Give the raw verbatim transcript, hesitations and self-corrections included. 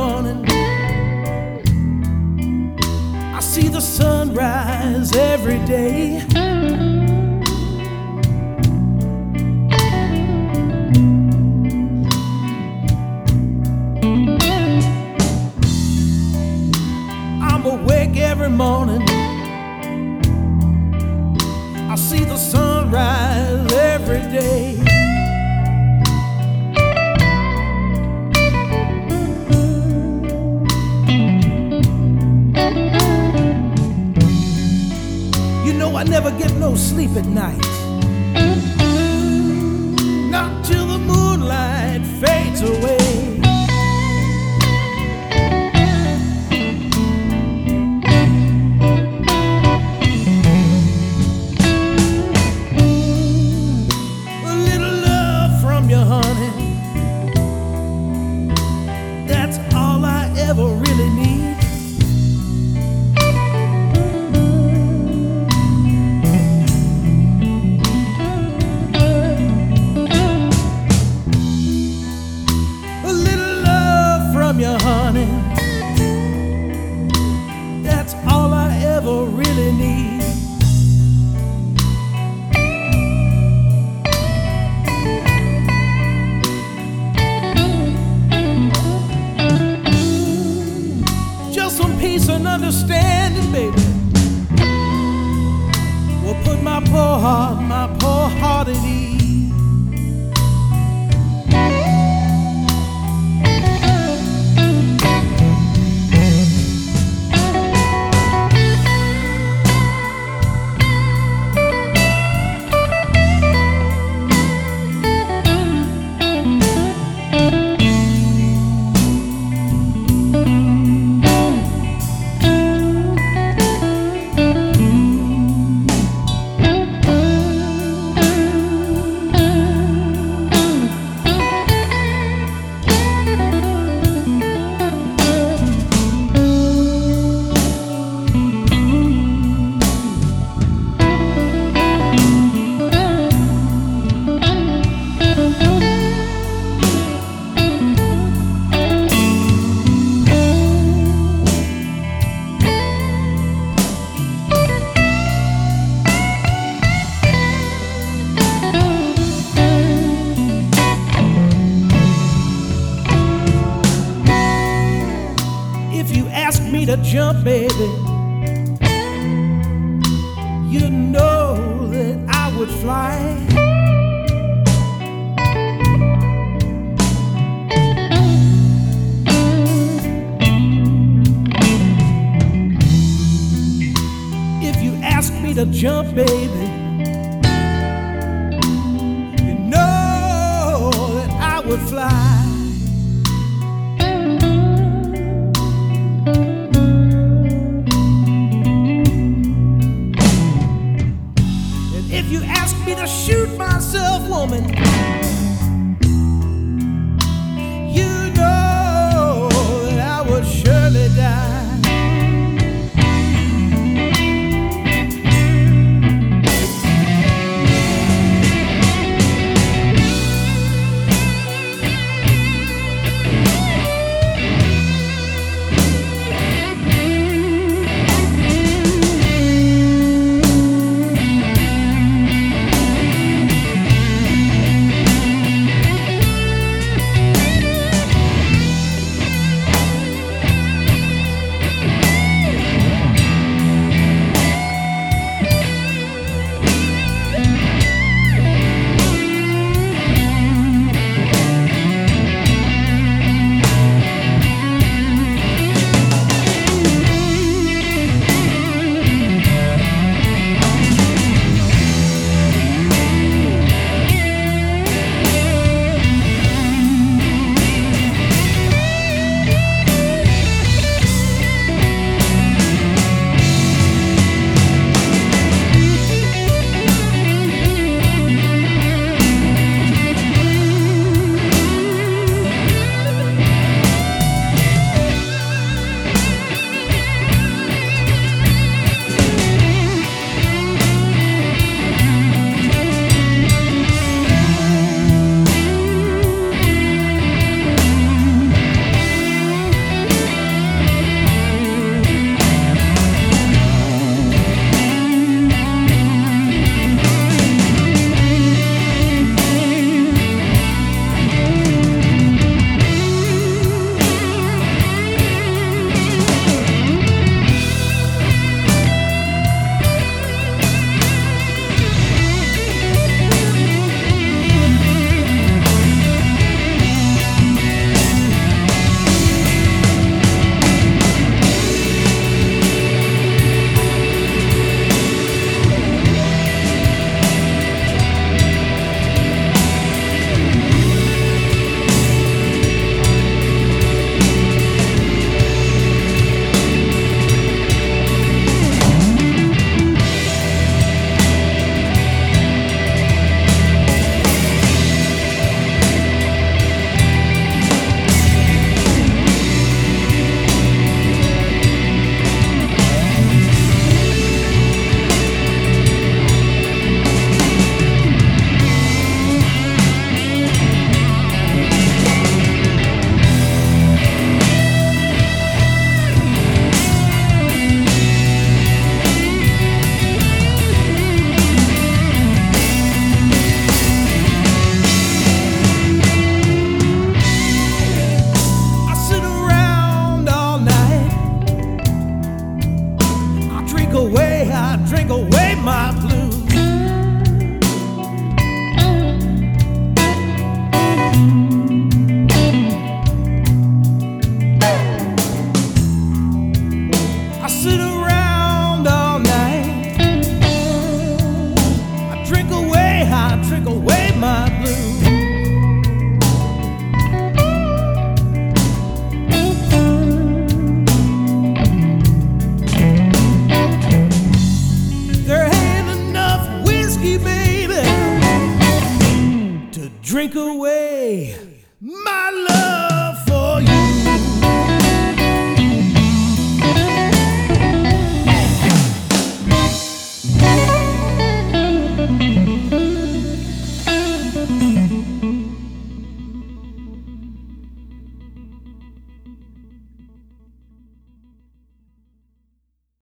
morning, I see the sunrise every day. I'm awake every morning, I see the sunrise every day. You know I never get no sleep at night, not till the moonlight fades away. A little love from you, honey, that's all I ever really need. You, honey, that's all I ever really need. Just some peace and understanding, baby, will put my poor heart, my poor heart at ease. If you ask me to jump, baby, you know that I would fly. If you ask me to jump, baby, you know that I would fly. If you ask me to shoot myself, woman, you know that I would surely die. drink away my love.